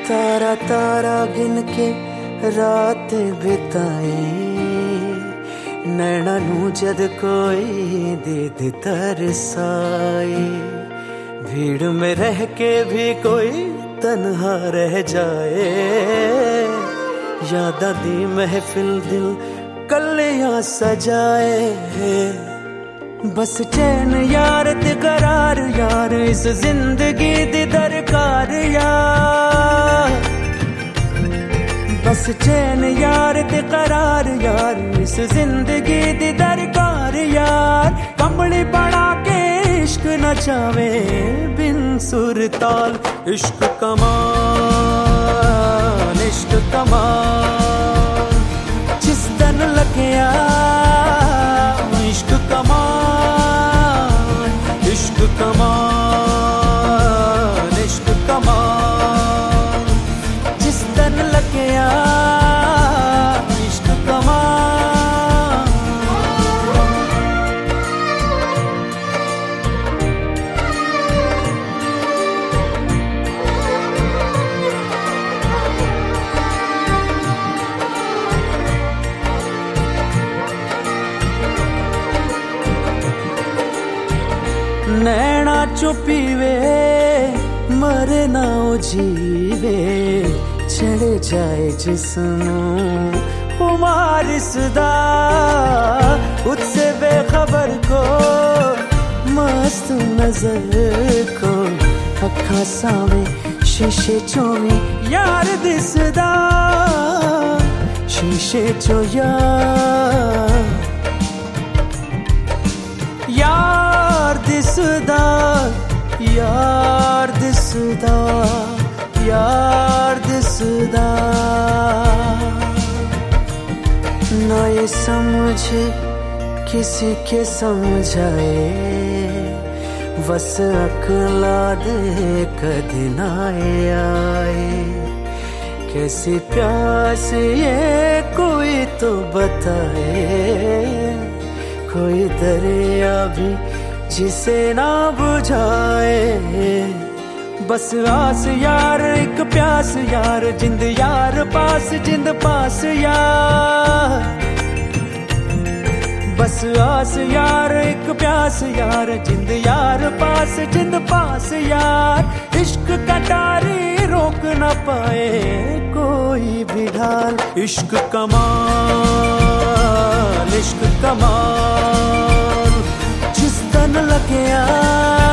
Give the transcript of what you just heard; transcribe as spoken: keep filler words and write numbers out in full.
तारा तारा गिन के रात बिताए, नैना नू जद कोई दीद तरसाए, भीड़ में रह के भी कोई तन्हा रह जाए, याद दी महफिल दिल कलियां सजाए, बस चैन यार ते करार यार इस जिंदगी दी दरकार यार, बस चैन यार ते करार यार इस जिंदगी दी दरकार यार, कमली बना के इश्क नचावे बिन सुर ताल, इश्क कमाल इश्क कमाल जिस दिन लगिया, इश्क कमाल इश्क कमाल इश्क कमाल जिस दिन लगिया, इश्क कमाल। नैना चुपीवे मरे ना जीवे, चढ़े जाए जिस्मों खुमार सदा, उससे बेखबर को मस्त नजर को अखा सावे शीशे चोवी यार दिसदा, शीशे चो यार यार दिसदा यार दिसदा यार दिसदा, ना ये समझे किसी के समझाए, बस अकला दे कदी ना आए, कैसी प्यास ये कोई तो बताए, कोई दरिया भी जिसे ना बुझाए, बस आस यार एक प्यास यार जिंद यार पास जिंद पास यार, बस आस यार एक प्यास यार जिंद यार पास जिंद पास यार, इश्क कटारी रोक न पाए कोई भी ढाल, इश्क कमाल इश्क कमाल जिस दिन लगिया।